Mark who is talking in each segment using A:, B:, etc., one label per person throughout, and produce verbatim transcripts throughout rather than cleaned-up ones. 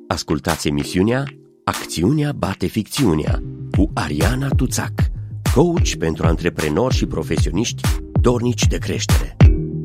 A: Ascultați emisiunea Acțiunea bate ficțiunea cu Ariana Tuțac, coach pentru antreprenori și profesioniști dornici de creștere.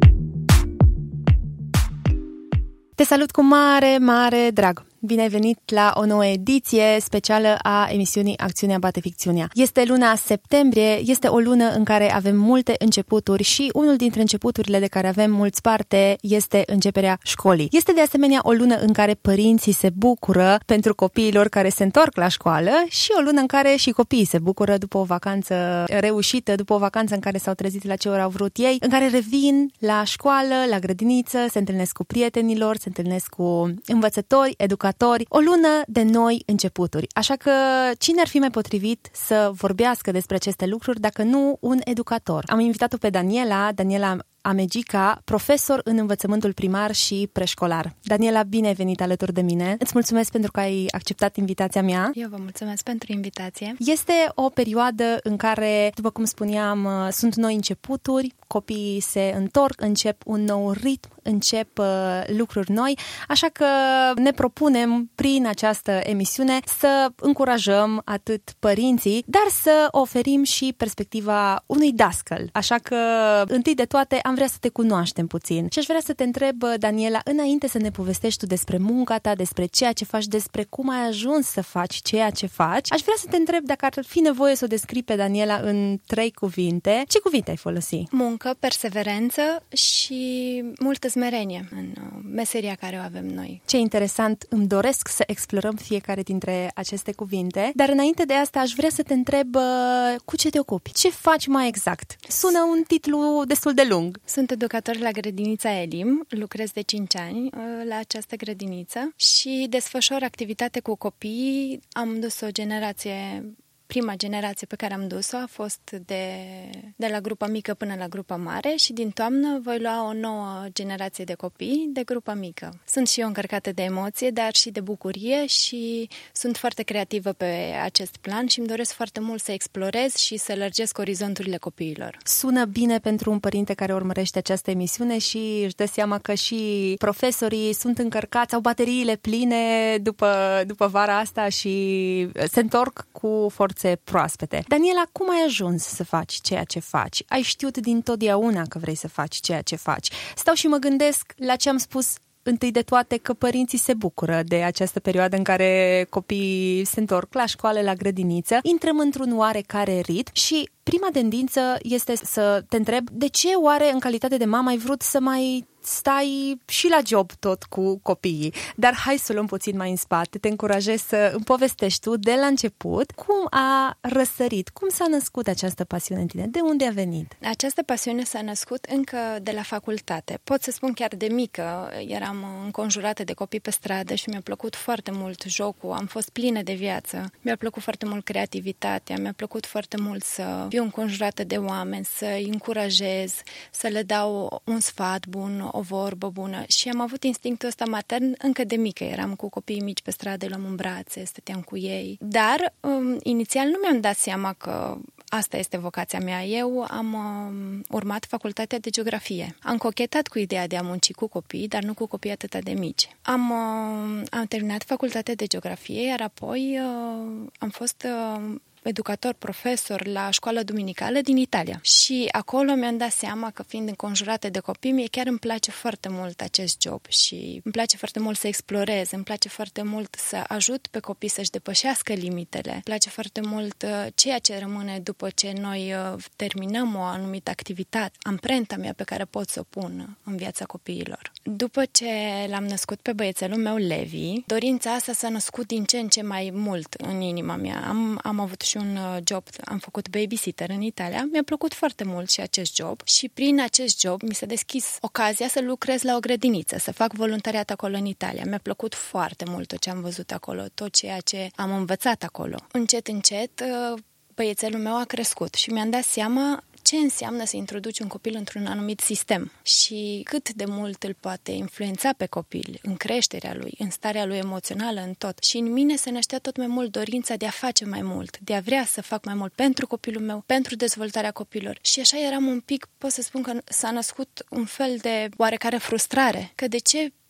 B: Te salut cu mare, mare drag! Bine ai venit la o nouă ediție specială a emisiunii Acțiunea bate ficțiunea. Este luna septembrie, este o lună în care avem multe începuturi și unul dintre începuturile de care avem mulți parte este începerea școlii. Este de asemenea o lună în care părinții se bucură pentru copiilor care se întorc la școală și o lună în care și copiii se bucură după o vacanță reușită, după o vacanță în care s-au trezit la ce ori au vrut ei, în care revin la școală, la grădiniță, se întâlnesc cu prietenilor, se întâlnesc cu învățători, educatori. O lună de noi începuturi. Așa că cine ar fi mai potrivit să vorbească despre aceste lucruri dacă nu un educator? Am invitat-o pe Daniela, Daniela Amegica, profesor în învățământul primar și preșcolar. Daniela, bine ai venit alături de mine. Îți mulțumesc pentru că ai acceptat invitația mea.
C: Eu vă mulțumesc pentru invitație.
B: Este o perioadă în care, după cum spuneam, sunt noi începuturi, copiii se întorc, încep un nou ritm, încep uh, lucruri noi, așa că ne propunem prin această emisiune să încurajăm atât părinții, dar să oferim și perspectiva unui dascăl. Așa că, întâi de toate, am vrea să te cunoaștem puțin. Și aș vrea să te întreb, Daniela, înainte să ne povestești tu despre munca ta, despre ceea ce faci, despre cum ai ajuns să faci ceea ce faci, aș vrea să te întreb dacă ar fi nevoie să o descrii pe Daniela în trei cuvinte. Ce cuvinte ai folosi?
C: Muncă, perseverență și multă smerenie în meseria care o avem noi.
B: Ce interesant, îmi doresc să explorăm fiecare dintre aceste cuvinte, dar înainte de asta aș vrea să te întreb cu ce te ocupi? Ce faci mai exact? Sună un titlu destul de lung.
C: Sunt educator la grădinița Elim, lucrez de cinci ani la această grădiniță și desfășor activitate cu copii. Am dus o generație... Prima generație pe care am dus-o a fost de, de la grupa mică până la grupa mare și din toamnă voi lua o nouă generație de copii de grupa mică. Sunt și eu încărcată de emoție, dar și de bucurie și sunt foarte creativă pe acest plan și îmi doresc foarte mult să explorez și să lărgesc orizonturile copiilor.
B: Sună bine pentru un părinte care urmărește această emisiune și își dă seama că și profesorii sunt încărcați, au bateriile pline după, după vara asta și se întorc cu forță proaspete. Daniela, cum ai ajuns să faci ceea ce faci? Ai știut dintotdeauna că vrei să faci ceea ce faci. Stau și mă gândesc la ce am spus întâi de toate, că părinții se bucură de această perioadă în care copiii se întorc la școală, la grădiniță. Intrăm într-un oarecare ritm și prima tendință este să te întreb de ce oare în calitate de mamă ai vrut să mai stai și la job tot cu copiii. Dar hai să luăm puțin mai în spate. Te încurajez să îmi povestești tu de la început cum a răsărit, cum s-a născut această pasiune în tine, de unde a venit?
C: Această pasiune s-a născut încă de la facultate. Pot să spun chiar de mică. Eram înconjurată de copii pe stradă și mi-a plăcut foarte mult jocul. Am fost plină de viață. Mi-a plăcut foarte mult creativitatea. Mi-a plăcut foarte mult să fiu înconjurată de oameni, să-i încurajez, să le dau un sfat bun, o vorbă bună și am avut instinctul ăsta matern încă de mică. Eram cu copiii mici pe stradă, luam în brațe, stăteam cu ei. Dar um, inițial nu mi-am dat seama că asta este vocația mea. Eu am um, urmat facultatea de geografie. Am cochetat cu ideea de a munci cu copii, dar nu cu copii atât de mici. Am, uh, am terminat facultatea de geografie, iar apoi uh, am fost... Uh, educator, profesor la școala duminicală din Italia. Și acolo mi-am dat seama că, fiind înconjurată de copii, mie chiar îmi place foarte mult acest job și îmi place foarte mult să explorez, îmi place foarte mult să ajut pe copii să-și depășească limitele. Îmi place foarte mult ceea ce rămâne după ce noi terminăm o anumită activitate, amprenta mea pe care pot să o pun în viața copiilor. După ce l-am născut pe băiețelul meu, Levi, dorința asta s-a născut din ce în ce mai mult în inima mea. Am, am avut și un job, am făcut babysitter în Italia, mi-a plăcut foarte mult și acest job și prin acest job mi s-a deschis ocazia să lucrez la o grădiniță, să fac voluntariat acolo în Italia. Mi-a plăcut foarte mult tot ce am văzut acolo, tot ceea ce am învățat acolo. Încet, încet, băiețelul meu a crescut și mi-am dat seama ce înseamnă să introduci un copil într-un anumit sistem și cât de mult îl poate influența pe copil în creșterea lui, în starea lui emoțională, în tot. Și în mine se năștea tot mai mult dorința de a face mai mult, de a vrea să fac mai mult pentru copilul meu, pentru dezvoltarea copilor. Și așa eram un pic, pot să spun că s-a născut un fel de oarecare frustrare, că de ce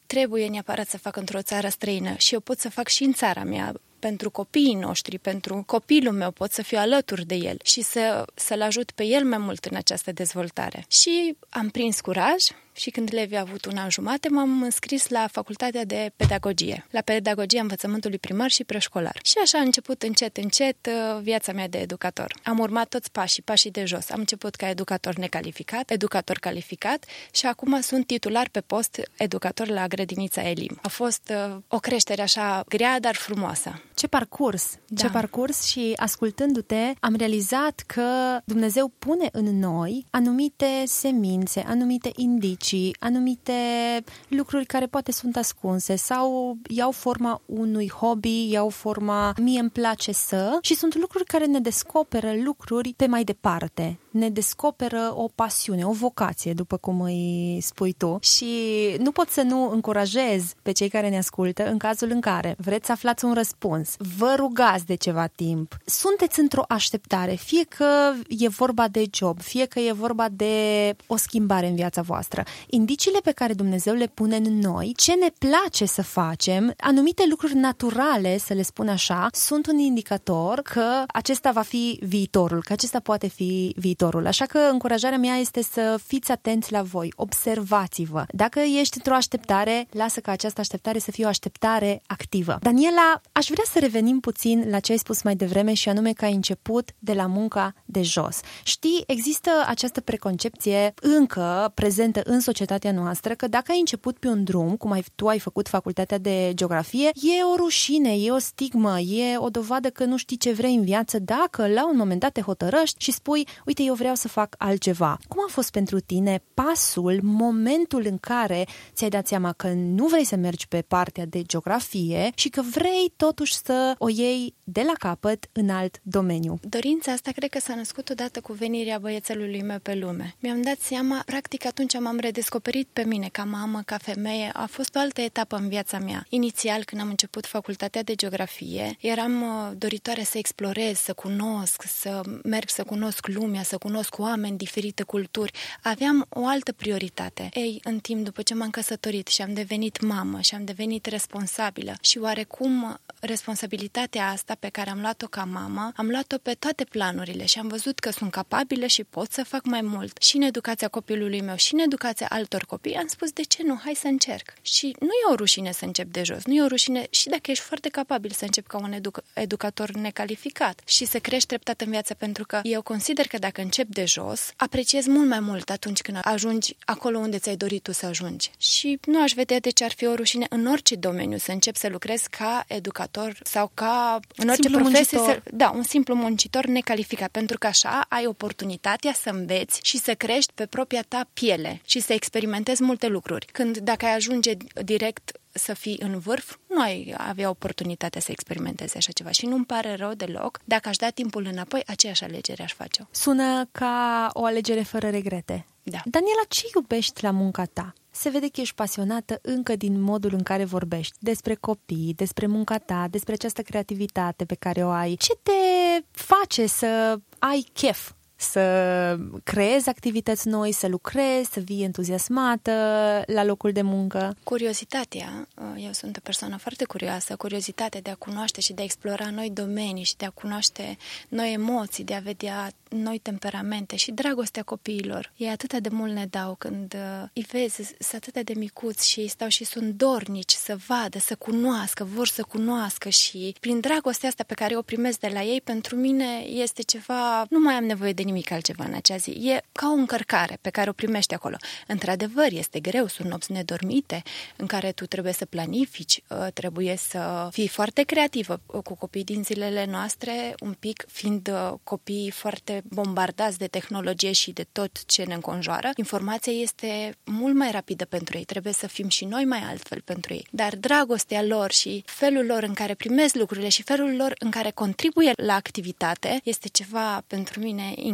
C: trebuie neapărat să fac într-o țară străină și eu pot să fac și în țara mea, pentru copiii noștri, pentru copilul meu, pot să fiu alături de el și să, să-l ajut pe el mai mult în această dezvoltare. Și am prins curaj și când Levi a avut un an jumate, m-am înscris la facultatea de pedagogie, la pedagogia învățământului primar și preșcolar. Și așa a început încet, încet viața mea de educator. Am urmat toți pașii, pașii de jos. Am început ca educator necalificat, educator calificat și acum sunt titular pe post educator la grădinița Elim. A fost uh, o creștere așa grea, dar frumoasă.
B: Ce parcurs! Da. Ce parcurs și ascultându-te am realizat că Dumnezeu pune în noi anumite semințe, anumite indicii, anumite lucruri care poate sunt ascunse sau iau forma unui hobby, iau forma mie îmi place să și sunt lucruri care ne descoperă lucruri pe mai departe. Ne descoperă o pasiune, o vocație, după cum îi spui tu. Și nu pot să nu încurajez pe cei care ne ascultă în cazul în care vreți să aflați un răspuns, vă rugați de ceva timp, sunteți într-o așteptare, fie că e vorba de job, fie că e vorba de o schimbare în viața voastră. Indiciile pe care Dumnezeu le pune în noi, ce ne place să facem, anumite lucruri naturale, să le spun așa, sunt un indicator că acesta va fi viitorul, că acesta poate fi viitorul. Așa că încurajarea mea este să fiți atenți la voi, observați-vă. Dacă ești într-o așteptare, lasă ca această așteptare să fie o așteptare activă. Daniela, aș vrea să revenim puțin la ce ai spus mai devreme și anume că ai început de la munca de jos. Știi, există această preconcepție încă prezentă în societatea noastră că dacă ai început pe un drum, cum ai, tu ai făcut facultatea de geografie, e o rușine, e o stigmă, e o dovadă că nu știi ce vrei în viață dacă la un moment dat te hotărăști și spui, uite, eu vreau să fac altceva. Cum a fost pentru tine pasul, momentul în care ți-ai dat seama că nu vrei să mergi pe partea de geografie și că vrei totuși să o iei de la capăt în alt domeniu?
C: Dorința asta cred că s-a născut odată cu venirea băiețelului meu pe lume. Mi-am dat seama, practic atunci m-am redescoperit pe mine ca mamă, ca femeie. A fost o altă etapă în viața mea. Inițial, când am început facultatea de geografie, eram doritoare să explorez, să cunosc, să merg să cunosc lumea, să cunosc oameni, diferite culturi. Aveam o altă prioritate. Ei, în timp, după ce m-am căsătorit și am devenit mamă și am devenit responsabilă și oarecum responsabilitatea asta pe care am luat-o ca mamă, am luat-o pe toate planurile și am văzut că sunt capabilă și pot să fac mai mult. Și în educația copilului meu și în educația altor copii am spus, de ce nu? Hai să încerc. Și nu e o rușine să încep de jos, nu e o rușine și dacă ești foarte capabil să începi ca un educ- educator necalificat și să crești treptat în viață, pentru că eu consider că dacă începi de jos, apreciezi mult mai mult atunci când ajungi acolo unde ți-ai dorit tu să ajungi. Și nu aș vedea de ce ar fi o rușine în orice domeniu să începi să lucrezi ca educator sau ca în orice
B: simplu
C: profesie, să,
B: muncitor.
C: da, un simplu muncitor necalificat, pentru că așa ai oportunitatea să înveți și să crești pe propria ta piele și să experimentezi multe lucruri. Când dacă ai ajunge direct să fii în vârf, nu ai avea oportunitatea să experimentezi așa ceva și nu-mi pare rău deloc. Dacă aș da timpul înapoi, aceeași alegere aș face-o.
B: Sună ca o alegere fără regrete.
C: Da.
B: Daniela, ce iubești la munca ta? Se vede că ești pasionată încă din modul în care vorbești despre copii, despre munca ta, despre această creativitate pe care o ai. Ce te face să ai chef? Să creezi activități noi, să lucrezi, să vii entuziasmată la locul de muncă?
C: Curiozitatea, eu sunt o persoană foarte curioasă, curiozitatea de a cunoaște și de a explora noi domenii și de a cunoaște noi emoții, de a vedea noi temperamente și dragostea copiilor. Ei atât de mult ne dau când îi vezi, sunt atât de micuți și stau și sunt dornici să vadă, să cunoască, vor să cunoască și prin dragostea asta pe care o primesc de la ei, pentru mine este ceva, nu mai am nevoie de nimic altceva în acea zi. E ca o încărcare pe care o primești acolo. Într-adevăr, este greu, sunt nopți nedormite în care tu trebuie să planifici, trebuie să fii foarte creativă cu copiii din zilele noastre, un pic fiind copii foarte bombardați de tehnologie și de tot ce ne înconjoară. Informația este mult mai rapidă pentru ei, trebuie să fim și noi mai altfel pentru ei. Dar dragostea lor și felul lor în care primesc lucrurile și felul lor în care contribuie la activitate este ceva pentru mine incredibil.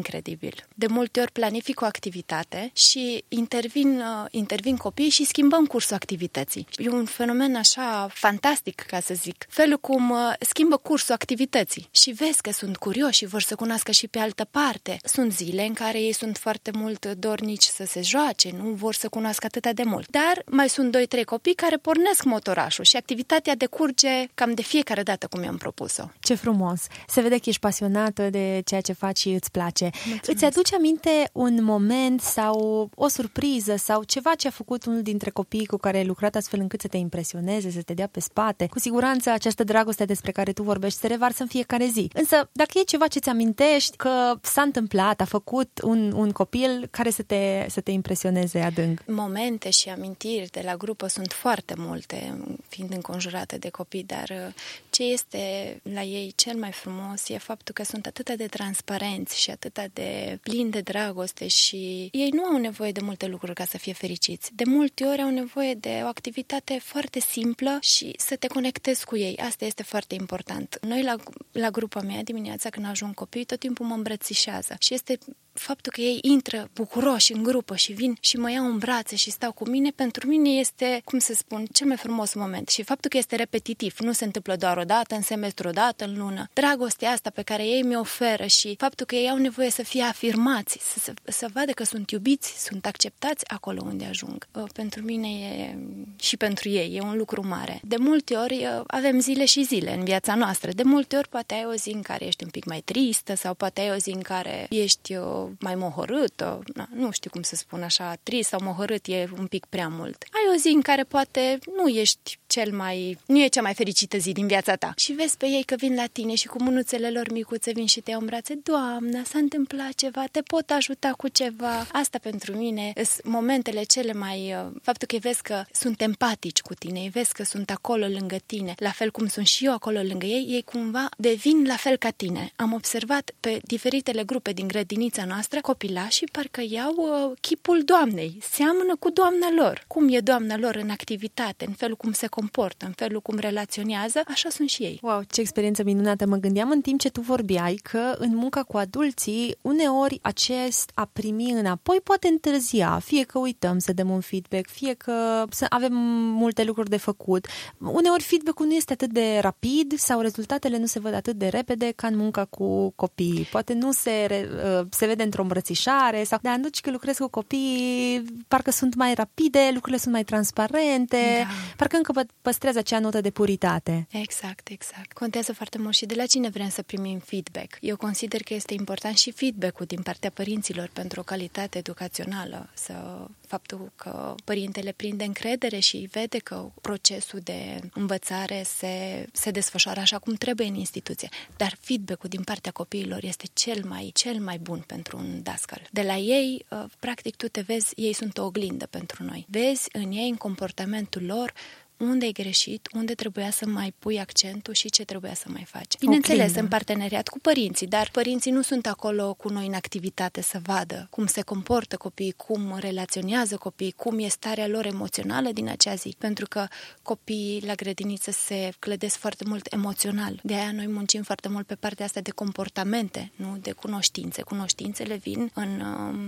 C: incredibil. De multe ori planific o activitate și intervin, intervin copiii și schimbăm cursul activității. E un fenomen așa fantastic, ca să zic. Felul cum schimbă cursul activității și vezi că sunt curioși și vor să cunoască și pe altă parte. Sunt zile în care ei sunt foarte mult dornici să se joace, nu vor să cunoască atât de mult. Dar mai sunt doi trei copii care pornesc motorașul și activitatea decurge cam de fiecare dată cum i-am propus-o.
B: Ce frumos! Se vede că ești pasionată de ceea ce faci și îți place.
C: Mulțumesc.
B: Îți aduce aminte un moment sau o surpriză sau ceva ce a făcut unul dintre copiii cu care ai lucrat astfel încât să te impresioneze, să te dea pe spate? Cu siguranță această dragoste despre care tu vorbești se revarsă în fiecare zi. Însă, dacă e ceva ce ți amintești că s-a întâmplat, a făcut un, un copil care să te, să te impresioneze adânc?
C: Momente și amintiri de la grupă sunt foarte multe, fiind înconjurată de copii, dar ce este la ei cel mai frumos e faptul că sunt atât de transparenți și atât de plini de dragoste și ei nu au nevoie de multe lucruri ca să fie fericiți. De multe ori au nevoie de o activitate foarte simplă și să te conectezi cu ei. Asta este foarte important. Noi la, la grupa mea dimineața când ajung copii, tot timpul mă îmbrățișează și este faptul că ei intră bucuroși în grupă și vin și mă iau în brațe și stau cu mine, pentru mine este, cum să spun, cel mai frumos moment. Și faptul că este repetitiv, nu se întâmplă doar o dată în semestru, o dată în lună. Dragostea asta pe care ei mi-o oferă și faptul că ei au nevoie să fie afirmați, să, să, să vadă că sunt iubiți, sunt acceptați acolo unde ajung. Pentru mine e, și pentru ei e un lucru mare. De multe ori avem zile și zile în viața noastră. De multe ori poate ai o zi în care ești un pic mai tristă sau poate ai o zi în care ești mai mohorât, na, nu știu cum să spun așa, trist sau mohorât e un pic prea mult. Ai o zi în care poate nu ești cel mai, nu e cea mai fericită zi din viața ta. Și vezi pe ei că vin la tine și cu mânuțele lor micuțe vin și te iau în brațe. Doamna, s-a întâmplat ceva, te pot ajuta cu ceva. Asta pentru mine sunt momentele cele mai, faptul că vezi că sunt empatici cu tine, vezi că sunt acolo lângă tine, la fel cum sunt și eu acolo lângă ei, ei cumva devin la fel ca tine. Am observat pe diferitele grupe din grădinița noastră copilașii parcă iau uh, chipul Doamnei, seamănă cu Doamna lor. Cum e Doamna lor în activitate, în felul cum se comportă, în felul cum relaționează, așa sunt și ei.
B: Wow, ce experiență minunată! Mă gândeam în timp ce tu vorbeai că în munca cu adulții, uneori acest a primi înapoi poate întârzia, fie că uităm să dăm un feedback, fie că avem multe lucruri de făcut. Uneori feedback-ul nu este atât de rapid sau rezultatele nu se văd atât de repede ca în munca cu copiii. Poate nu se, se vede într-o îmbrățișare sau de atunci când lucrez cu copii, parcă sunt mai rapide, lucrurile sunt mai transparente, da. Parcă încă păstrează acea notă de puritate.
C: Exact, exact. Contează foarte mult și de la cine vrem să primim feedback. Eu consider că este important și feedback-ul din partea părinților pentru o calitate educațională. Să, faptul că părintele prinde încredere și vede că procesul de învățare se, se desfășoară așa cum trebuie în instituție. Dar feedback-ul din partea copiilor este cel mai, cel mai bun pentru un dascăl. De la ei, practic, tu te vezi, ei sunt o oglindă pentru noi. Vezi în ei, în comportamentul lor, unde ai greșit, unde trebuia să mai pui accentul și ce trebuia să mai faci. Bineînțeles, în parteneriat cu părinții, dar părinții nu sunt acolo cu noi în activitate să vadă cum se comportă copiii, cum relaționează copiii, cum e starea lor emoțională din acea zi. Pentru că copiii la grădiniță se clădesc foarte mult emoțional. De aia noi muncim foarte mult pe partea asta de comportamente, nu de cunoștințe. Cunoștințele vin în,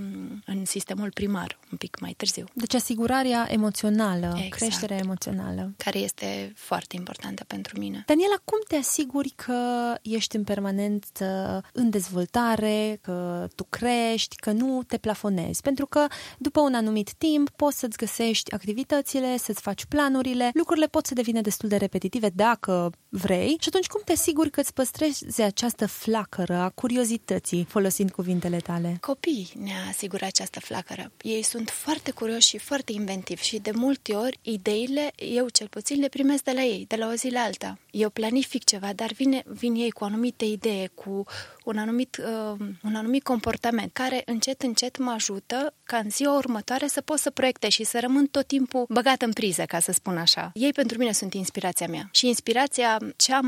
C: în sistemul primar, un pic mai târziu.
B: Deci asigurarea emoțională, exact. Creșterea emoțională.
C: Care este foarte importantă pentru mine.
B: Daniela, cum te asiguri că ești în permanență în dezvoltare, că tu crești, că nu te plafonezi? Pentru că după un anumit timp poți să-ți găsești activitățile, să-ți faci planurile, lucrurile pot să devină destul de repetitive dacă vrei și atunci cum te asiguri că îți păstrezi această flacără a curiozității, folosind cuvintele tale?
C: Copiii ne asigură această flacără. Ei sunt foarte curioși și foarte inventivi și de multe ori ideile eu cel puțin le primesc de la ei, de la o zi la alta. Eu planific ceva, dar vine, vin ei cu o anumită idee, cu un anumit, uh, un anumit comportament, care încet, încet mă ajută ca în ziua următoare să pot să proiectez și să rămân tot timpul băgat în priză, ca să spun așa. Ei pentru mine sunt inspirația mea. Și inspirația cea mai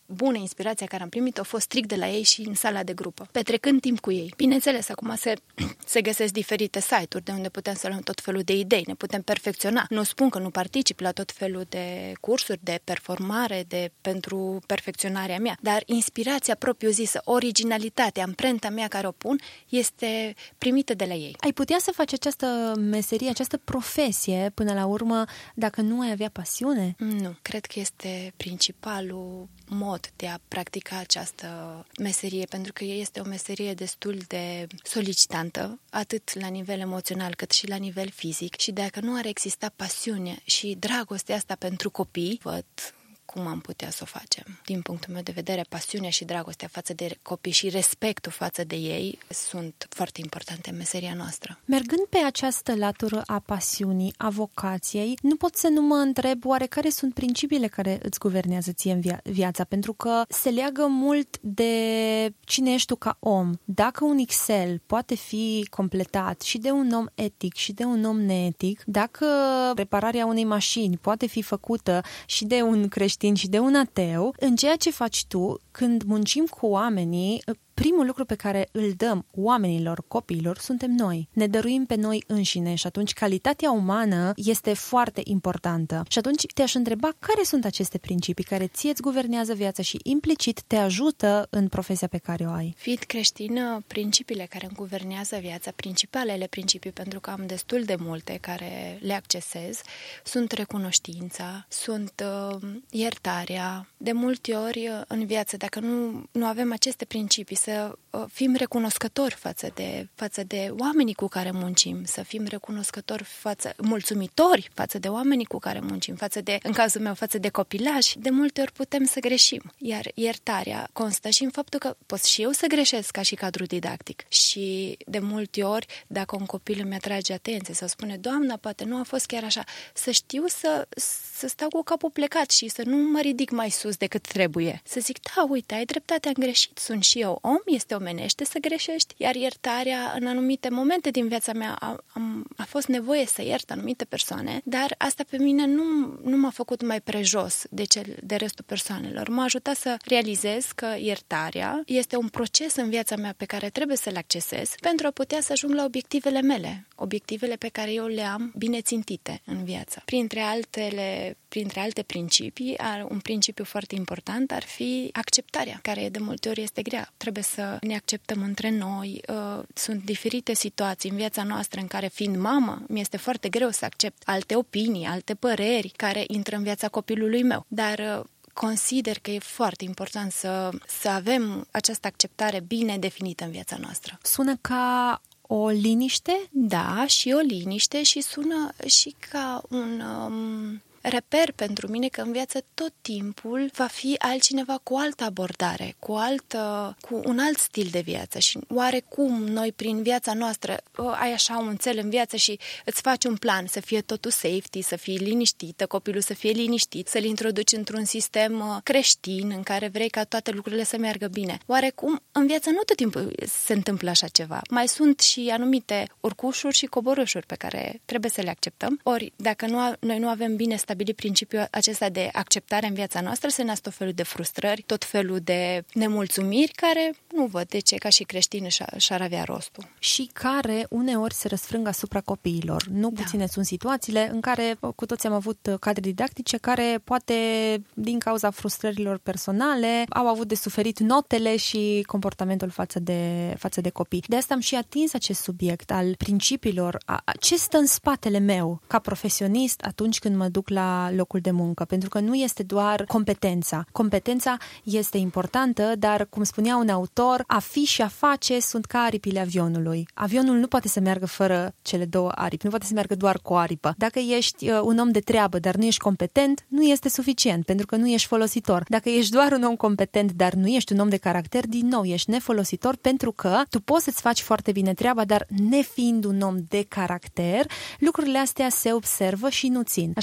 C: bună inspirația care am primit a fost strict de la ei și în sala de grupă, petrecând timp cu ei. Bineînțeles, acum se, se găsesc diferite site-uri de unde putem să luăm tot felul de idei, ne putem perfecționa. Nu spun că nu particip la tot felul de cursuri de performare, de pentru perfecționarea mea, dar inspirația propriu-zisă, originalitatea, amprenta mea care o pun, este primită de la ei.
B: Ai putea să faci această meserie, această profesie, până la urmă, dacă nu ai avea pasiune?
C: Nu. Cred că este principalul mod de a practica această meserie, pentru că este o meserie destul de solicitantă, atât la nivel emoțional cât și la nivel fizic, și dacă nu ar exista pasiune și dragostea asta pentru copii, văd cum am putea să o facem. Din punctul meu de vedere, pasiunea și dragostea față de copii și respectul față de ei sunt foarte importante în meseria noastră.
B: Mergând pe această latură a pasiunii, a vocației, nu pot să nu mă întreb oare care sunt principiile care îți guvernează ție în via- viața, pentru că se leagă mult de cine ești tu ca om. Dacă un Excel poate fi completat și de un om etic și de un om neetic, dacă repararea unei mașini poate fi făcută și de un creștin și de un ateu, în ceea ce faci tu, când muncim cu oamenii, primul lucru pe care îl dăm oamenilor, copiilor, suntem noi. Ne dăruim pe noi înșine și atunci calitatea umană este foarte importantă. Și atunci te-aș întreba care sunt aceste principii care ție îți guvernează viața și implicit te ajută în profesia pe care o ai.
C: Fiind creștină, principiile care îmi guvernează viața, principalele principii, pentru că am destul de multe care le accesez, sunt recunoștința, sunt uh, iertarea. De multe ori în viață, dacă nu, nu avem aceste principii, să fim recunoscători față de, față de oamenii cu care muncim, să fim recunoscători față, mulțumitori față de oamenii cu care muncim, față de, în cazul meu, față de copilași, de multe ori putem să greșim. Iar iertarea constă și în faptul că pot și eu să greșesc ca și cadru didactic. Și de multe ori, dacă un copil îmi atrage atenție sau spune, Doamna, poate nu a fost chiar așa, să știu să, să stau cu capul plecat și să nu mă ridic mai sus decât trebuie. Să zic, da, uite, ai dreptate, am greșit, sunt și eu om, este omenește să greșești, iar iertarea în anumite momente din viața mea a, a, a fost nevoie să iert anumite persoane, dar asta pe mine nu, nu m-a făcut mai prejos de, cel, de restul persoanelor. M-a ajutat să realizez că iertarea este un proces în viața mea pe care trebuie să-l accesez pentru a putea să ajung la obiectivele mele, obiectivele pe care eu le am bine țintite în viață. Printre altele, printre alte principii, un principiu foarte important ar fi acceptarea, care de multe ori este grea. Trebuie să ne acceptăm între noi. Sunt diferite situații în viața noastră în care, fiind mamă, mi-este foarte greu să accept alte opinii, alte păreri care intră în viața copilului meu. Dar consider că e foarte important să, să avem această acceptare bine definită în viața noastră.
B: Sună ca o liniște?
C: Da, și o liniște și sună și ca un Um, reper pentru mine că în viață tot timpul va fi altcineva cu o altă abordare, cu, altă, cu un alt stil de viață și oarecum noi prin viața noastră ai așa un cel în viață și îți faci un plan să fie totul safety, să fie liniștită, copilul să fie liniștit, să-l introduci într-un sistem creștin în care vrei ca toate lucrurile să meargă bine. Oarecum în viață nu tot timpul se întâmplă așa ceva. Mai sunt și anumite urcușuri și coborâșuri pe care trebuie să le acceptăm. Ori dacă nu, noi nu avem bine stabilit principiul acesta de acceptare în viața noastră, se nasc tot felul de frustrări, tot felul de nemulțumiri care nu văd de ce ca și creștini și-ar avea rostul.
B: Și care uneori se răsfrâng asupra copiilor. Nu
C: Da.
B: puține sunt situațiile în care cu toți am avut cadre didactice care poate din cauza frustrărilor personale au avut de suferit notele și comportamentul față de, față de copii. De asta am și atins acest subiect al principiilor. A, a, ce stă în spatele meu ca profesionist atunci când mă duc la locul de muncă? Pentru că nu este doar competența. Competența este importantă, dar, cum spunea un autor, a fi și a face sunt ca aripile avionului. Avionul nu poate să meargă fără cele două aripi, nu poate să meargă doar cu o aripă. Dacă ești uh, un om de treabă, dar nu ești competent, nu este suficient, pentru că nu ești folositor. Dacă ești doar un om competent, dar nu ești un om de caracter, din nou, ești nefolositor, pentru că tu poți să-ți faci foarte bine treaba, dar nefiind un om de caracter, lucrurile astea se observă și nu țin. Așa că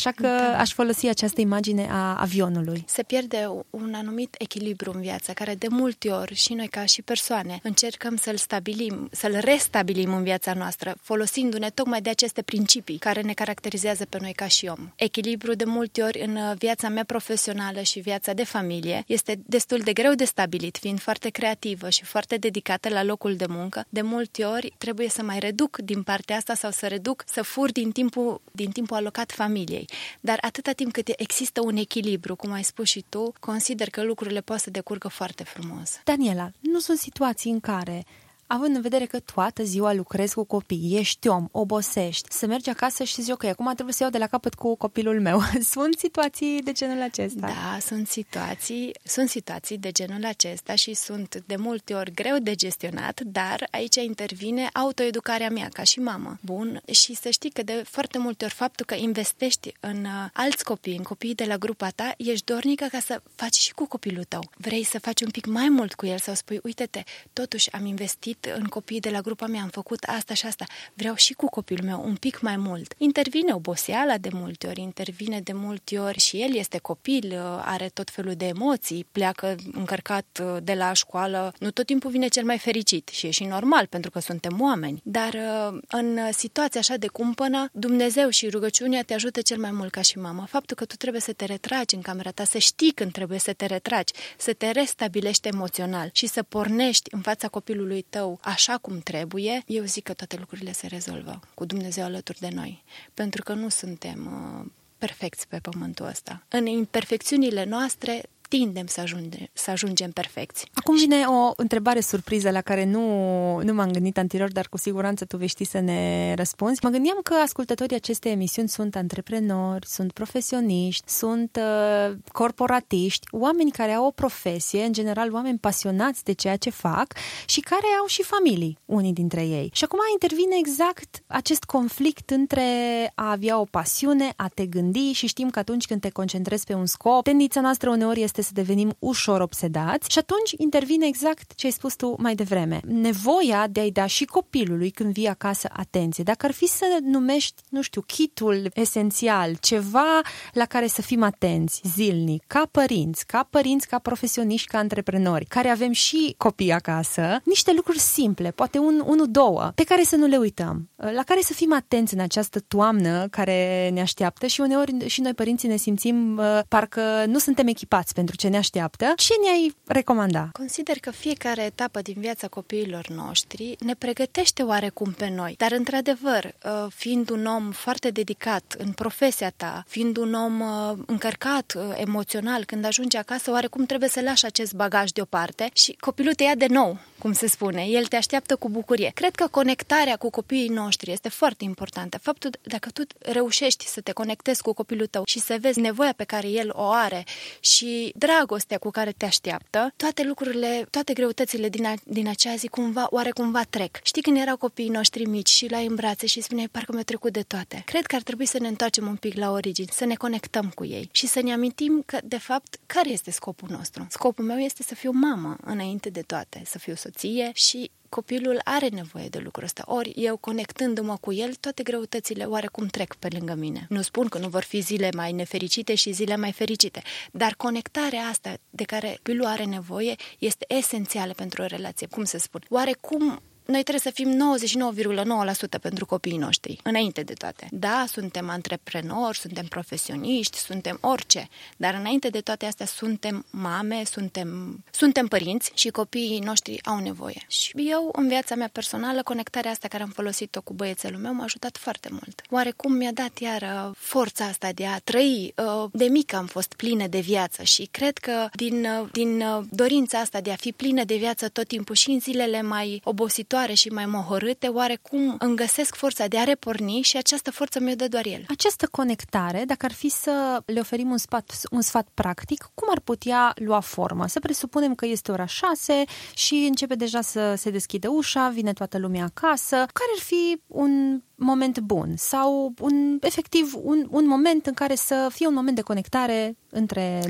B: aș folosi această imagine a avionului.
C: Se pierde un anumit echilibru în viață, care de multe ori și noi ca și persoane încercăm să-l stabilim, să-l restabilim în viața noastră, folosindu-ne tocmai de aceste principii care ne caracterizează pe noi ca și om. Echilibru de multe ori în viața mea profesională și viața de familie este destul de greu de stabilit, fiind foarte creativă și foarte dedicată la locul de muncă. De multe ori trebuie să mai reduc din partea asta sau să reduc, să fur din timpul, din timpul alocat familiei. Dar atâta timp cât există un echilibru, cum ai spus și tu, consider că lucrurile pot să decurgă foarte frumos.
B: Daniela, nu sunt situații în care, având în vedere că toată ziua lucrezi cu copii, ești om, obosești, să mergi acasă și zici, ok, acum trebuie să iau de la capăt cu copilul meu. Sunt situații de genul acesta?
C: Da, sunt situații, sunt situații de genul acesta și sunt de multe ori greu de gestionat, dar aici intervine autoeducarea mea ca și mamă. Bun, și să știi că de foarte multe ori faptul că investești în uh, alți copii, în copiii de la grupa ta, ești dornică ca să faci și cu copilul tău. Vrei să faci un pic mai mult cu el sau spui, uite-te, totuși am investit în copiii de la grupa mea, am făcut asta și asta, vreau și cu copilul meu un pic mai mult. Intervine oboseala de multe ori, intervine de multe ori și el este copil, are tot felul de emoții, pleacă încărcat de la școală, nu tot timpul vine cel mai fericit și e și normal pentru că suntem oameni, dar în situația așa de cumpănă, Dumnezeu și rugăciunea te ajută cel mai mult ca și mamă. Faptul că tu trebuie să te retragi în camera ta, să știi când trebuie să te retragi, să te restabilești emoțional și să pornești în fața copilului tău așa cum trebuie, eu zic că toate lucrurile se rezolvă cu Dumnezeu alături de noi, pentru că nu suntem uh, perfecți pe pământul ăsta. În imperfecțiunile noastre tindem să, ajunge, să ajungem perfecți.
B: Acum vine o întrebare surpriză la care nu, nu m-am gândit anterior, dar cu siguranță tu vei ști să ne răspunzi. Mă gândeam că ascultătorii acestei emisiuni sunt antreprenori, sunt profesioniști, sunt uh, corporatiști, oameni care au o profesie, în general oameni pasionați de ceea ce fac și care au și familii, unii dintre ei. Și acum intervine exact acest conflict între a avea o pasiune, a te gândi și știm că atunci când te concentrezi pe un scop, tendința noastră uneori este să devenim ușor obsedați și atunci intervine exact ce ai spus tu mai devreme. Nevoia de a-i da și copilului când vii acasă atenție. Dacă ar fi să numești, nu știu, kitul esențial, ceva la care să fim atenți zilnic, ca părinți, ca părinți, ca profesioniști, ca antreprenori, care avem și copii acasă, niște lucruri simple, poate un, unu, două, pe care să nu le uităm, la care să fim atenți în această toamnă care ne așteaptă și uneori și noi părinții ne simțim uh, parcă nu suntem echipați pentru ce ne așteaptă. Ce ne-ai recomanda?
C: Consider că fiecare etapă din viața copiilor noștri ne pregătește oarecum pe noi. Dar, într-adevăr, fiind un om foarte dedicat în profesia ta, fiind un om încărcat emoțional, când ajungi acasă, oarecum trebuie să lași acest bagaj deoparte și copilul te ia de nou, cum se spune. El te așteaptă cu bucurie. Cred că conectarea cu copiii noștri este foarte importantă. Faptul, dacă tu reușești să te conectezi cu copilul tău și să vezi nevoia pe care el o are și dragostea cu care te așteaptă, toate lucrurile, toate greutățile din, a, din acea zi cumva, oarecumva trec. Știi când erau copiii noștri mici și la în brațe și spuneai, parcă mi-a trecut de toate. Cred că ar trebui să ne întoarcem un pic la origini, să ne conectăm cu ei și să ne amintim că, de fapt, care este scopul nostru? Scopul meu este să fiu mamă înainte de toate, să fiu soție și copilul are nevoie de lucrul ăsta. Ori eu, conectându-mă cu el, toate greutățile oarecum trec pe lângă mine. Nu spun că nu vor fi zile mai nefericite și zile mai fericite, dar conectarea asta de care copilul are nevoie este esențială pentru o relație. Cum să spun? Oarecum noi trebuie să fim nouăzeci și nouă virgulă nouă la sută pentru copiii noștri, înainte de toate. Da, suntem antreprenori, suntem profesioniști, suntem orice, dar înainte de toate astea suntem mame, suntem, suntem părinți și copiii noștri au nevoie. Și eu, în viața mea personală, conectarea asta care am folosit-o cu băiețelul meu m-a ajutat foarte mult. Oarecum mi-a dat iar forța asta de a trăi. De mică am fost plină de viață și cred că din, din dorința asta de a fi plină de viață tot timpul și în zilele mai obositoare și mai mohorâte, oarecum îmi găsesc forța de a reporni și această forță mi-o dă doar el.
B: Această conectare, dacă ar fi să le oferim un sfat, un sfat practic, cum ar putea lua formă? Să presupunem că este ora șase și începe deja să se deschidă ușa, vine toată lumea acasă. Care ar fi un moment bun sau un, efectiv un, un moment în care să fie un moment de conectare între noi?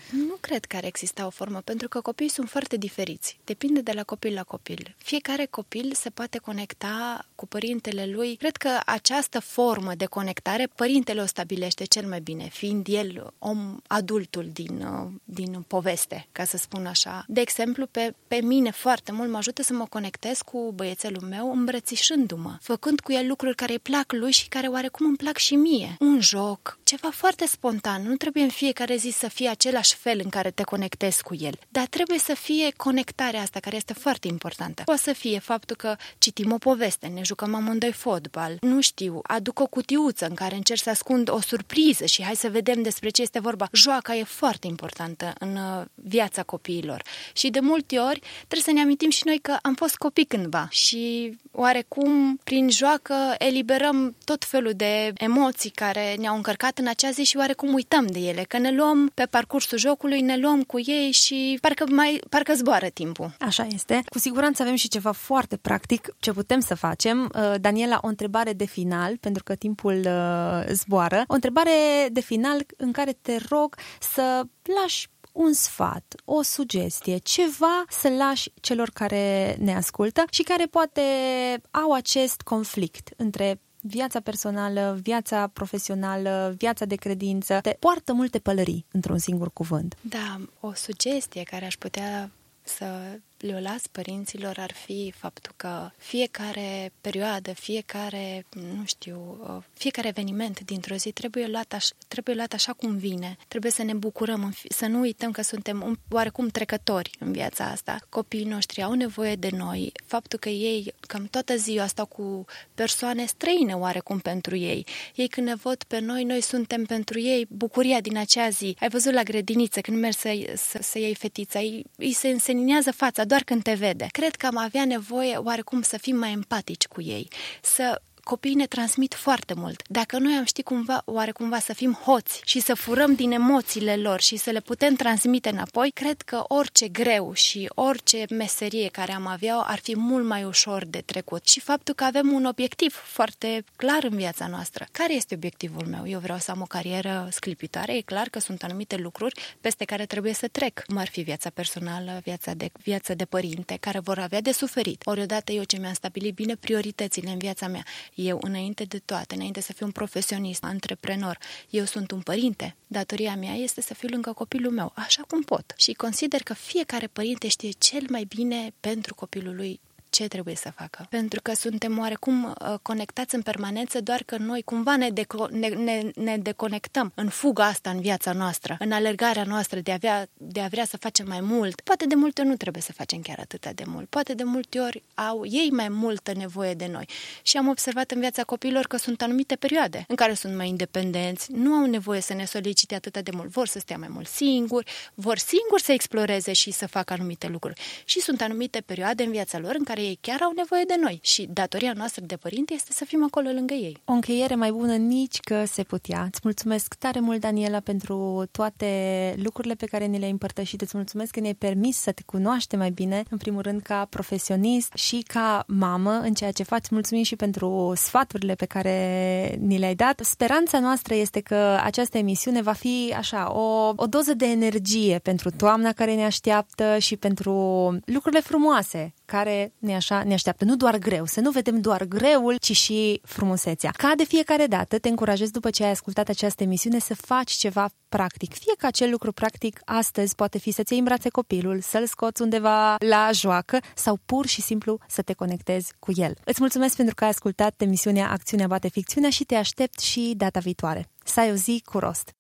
C: Nu cred că ar exista o formă, pentru că copiii sunt foarte diferiți. Depinde de la copil la copil. Fiecare copil se poate conecta cu părintele lui. Cred că această formă de conectare, părintele o stabilește cel mai bine, fiind el om adultul din, din poveste, ca să spun așa. De exemplu, pe, pe mine foarte mult mă ajută să mă conectez cu băiețelul meu îmbrățișându-mă, făcând cu el lucruri care îi plac lui și care oarecum îmi plac și mie. Un joc, ceva foarte spontan. Nu trebuie în fiecare zi să fie același fel în care te conectezi cu el, dar trebuie să fie conectarea asta, care este foarte importantă. Poate să fie faptul că citim o poveste, ne jucăm amândoi fotbal, nu știu, aduc o cutiuță în care încerc să ascund o surpriză și hai să vedem despre ce este vorba. Joaca e foarte importantă în viața copiilor și de multe ori trebuie să ne amintim și noi că am fost copii cândva și oarecum prin joacă eliberăm tot felul de emoții care ne-au încărcat în acea zi și oarecum uităm de ele, că ne luăm pe parcursul jocului, ne luăm cu ei și parcă, mai, parcă zboară timpul.
B: Așa este. Cu siguranță avem și ceva foarte practic ce putem să facem. Daniela, o întrebare de final, pentru că timpul zboară. O întrebare de final în care te rog să lași un sfat, o sugestie, ceva să lași celor care ne ascultă și care poate au acest conflict între viața personală, viața profesională, viața de credință. Te poartă multe pălării într-un singur cuvânt.
C: Da, o sugestie care aș putea să le las părinților ar fi faptul că fiecare perioadă, fiecare, nu știu, fiecare eveniment dintr-o zi trebuie luat, aș, trebuie luat așa cum vine. Trebuie să ne bucurăm, să nu uităm că suntem oarecum trecători în viața asta. Copiii noștri au nevoie de noi. Faptul că ei cam toată ziua stau cu persoane străine oarecum pentru ei. Ei când ne văd pe noi, noi suntem pentru ei bucuria din acea zi. Ai văzut la grădiniță când mergi să, să, să iei fetița, îi, îi se înseninează fața doar când te vede. Cred că am avea nevoie oarecum să fim mai empatici cu ei, să copiii ne transmit foarte mult. Dacă noi am ști cumva, oarecumva să fim hoți și să furăm din emoțiile lor și să le putem transmite înapoi, cred că orice greu și orice meserie care am avea ar fi mult mai ușor de trecut. Și faptul că avem un obiectiv foarte clar în viața noastră. Care este obiectivul meu? Eu vreau să am o carieră sclipitoare. E clar că sunt anumite lucruri peste care trebuie să trec. Cum ar fi viața personală, viața de, viața de părinte, care vor avea de suferit. Ori odată eu ce mi-am stabilit bine prioritățile în viața mea, eu, înainte de toate, înainte să fiu un profesionist, antreprenor, eu sunt un părinte. Datoria mea este să fiu lângă copilul meu, așa cum pot. Și consider că fiecare părinte știe cel mai bine pentru copilul lui ce trebuie să facă. Pentru că suntem oarecum uh, conectați în permanență, doar că noi cumva ne, deco- ne, ne, ne deconectăm în fuga asta în viața noastră, în alergarea noastră de a, avea, de a vrea să facem mai mult. Poate de multe ori nu trebuie să facem chiar atâta de mult. Poate de multe ori au ei mai multă nevoie de noi. Și am observat în viața copiilor că sunt anumite perioade în care sunt mai independenți, nu au nevoie să ne solicite atât de mult. Vor să stea mai mult singuri, vor singuri să exploreze și să facă anumite lucruri. Și sunt anumite perioade în viața lor în care ei chiar au nevoie de noi și datoria noastră de părinte este să fim acolo lângă ei.
B: O încheiere mai bună nici că se putea. Îți mulțumesc tare mult, Daniela, pentru toate lucrurile pe care ni le-ai împărtășit. Îți mulțumesc că ne-ai permis să te cunoaște mai bine, în primul rând ca profesionist și ca mamă în ceea ce faci. Mulțumim și pentru sfaturile pe care ni le-ai dat. Speranța noastră este că această emisiune va fi așa, o, o doză de energie pentru toamna care ne așteaptă și pentru lucrurile frumoase care ne, așa, ne așteaptă. Nu doar greu, să nu vedem doar greul, ci și frumusețea. Ca de fiecare dată, te încurajez după ce ai ascultat această emisiune să faci ceva practic. Fie că acel lucru practic astăzi poate fi să-ți iei în brațe copilul, să-l scoți undeva la joacă sau pur și simplu să te conectezi cu el. Îți mulțumesc pentru că ai ascultat emisiunea Acțiunea bate ficțiunea și te aștept și data viitoare. Să ai o zi cu rost!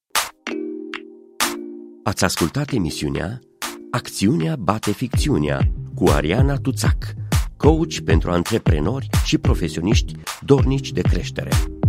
A: Ați ascultat emisiunea Acțiunea bate ficțiunea cu Ariana Tuțac, coach pentru antreprenori și profesioniști dornici de creștere.